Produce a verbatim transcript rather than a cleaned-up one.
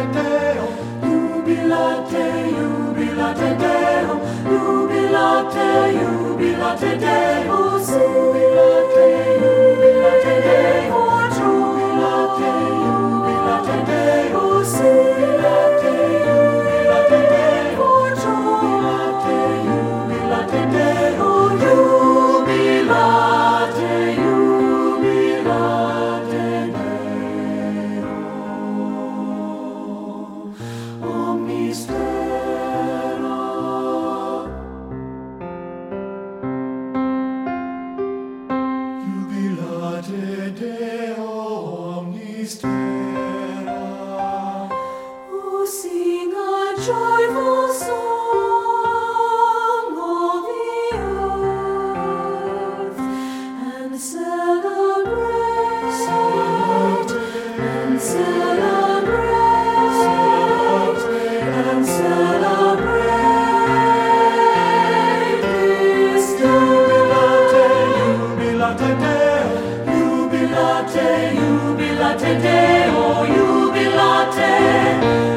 Deo, jubilate, jubilate Deo, jubilate, jubilate Deo, jubilate, jubilate Deo, jubilate, jubilate Deo, jubilate, jubilate Deo, jubilate, jubilate Deo, jubilate, jubilate Deo. Omnis terra, jubilate Deo, omnis terra. Oh, sing a joyful song of the earth, and celebrate, and celebrate, and celebrate this Jubilate, jubilate Deo, jubilate, jubilate Deo, jubilate.